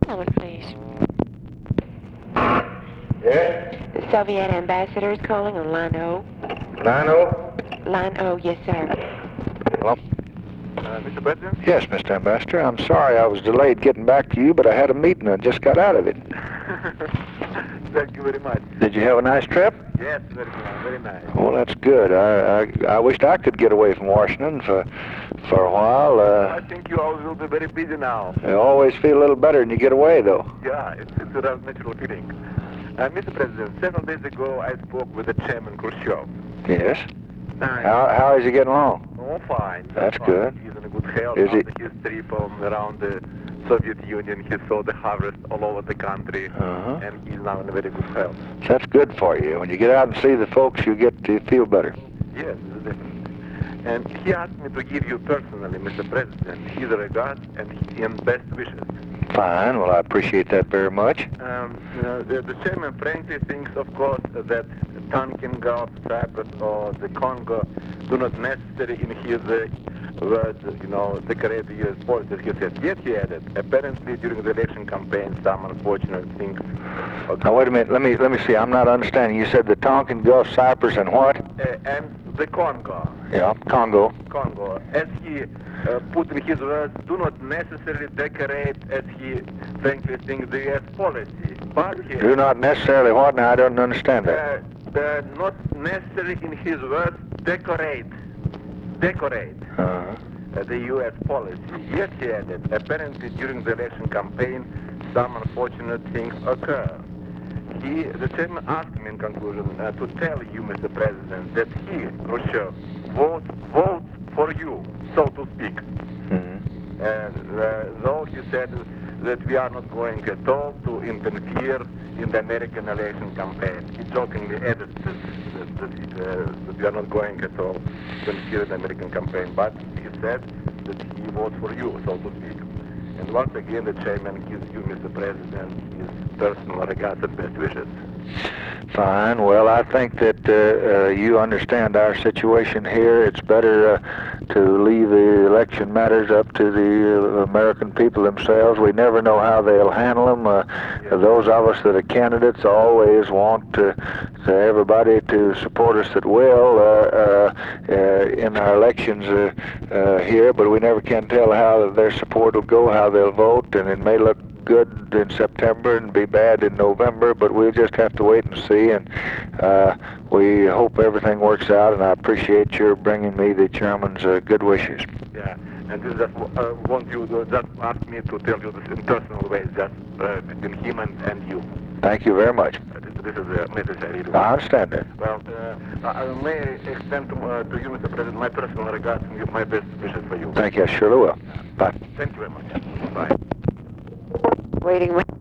moment, please. Yes? The Soviet ambassador is calling on line O. Line O? Line O, yes, sir. Hello? Mr. President? Yes, Mr. Ambassador. I'm sorry I was delayed getting back to you, but I had a meeting and just got out of it. Thank you very much. Did you have a nice trip? Yes, very nice. Well, that's good. I wished I could get away from Washington for a while. I think you always will be very busy now. You always feel a little better when you get away, though. Yeah, it's a rather natural feeling. Mr. President, several days ago I spoke with the Chairman Khrushchev. Yes? How is he getting along? Oh, fine. That's fine. good. He's in a good health. Is he? After his trip around the Soviet Union, he saw the harvest all over the country, and he's now in a very good health. That's good for you. When you get out and see the folks, you get to feel better. Yes, definitely. And he asked me to give you personally, Mr. President, his regards and best wishes. Fine. Well, I appreciate that very much. The chairman frankly thinks, of course, that Tonkin Gulf, Cyprus, or the Congo do not necessarily, in his words, decorate the U.S. policy. He said, yet he added, apparently during the election campaign, some unfortunate things. Now, wait a minute. Let me see. I'm not understanding. You said the Tonkin Gulf, Cyprus, and what? And the Congo. Yeah, Congo. Congo. As he put in his words, do not necessarily decorate, as he frankly thinks, the U.S. policy. But he Do not necessarily what? Now, I don't understand that. not necessarily, in his words, decorate the U.S. policy. Yet he added, apparently during the election campaign, some unfortunate things occur. The chairman asked me in conclusion to tell you, Mr. President, that he, Khrushchev, votes for you, so to speak. And though he said that we are not going at all to interfere in the American election campaign. He jokingly added that we are not going at all to interfere in the American campaign, but he said that he votes for you, so to speak. And once again, the chairman gives you, Mr. President, his personal regards and best wishes. Fine. Well, I think that you understand our situation here. It's better to leave the election matters up to the American people themselves. We never know how they'll handle them. Those of us that are candidates always want everybody to support us that will in our elections here, but we never can tell how their support will go, how they'll vote, and it may look good in September and be bad in November, but we'll just have to wait and see, and we hope everything works out, and I appreciate your bringing me the chairman's good wishes. Yeah, and just want you to just ask me to tell you this in personal ways, just between him and you. Thank you very much. This is a message I really want. I understand that. Well, I may extend to you, Mr. President, my personal regards and my best wishes for you. Thank you. I surely will. Bye. Thank you very much. Bye. Waiting.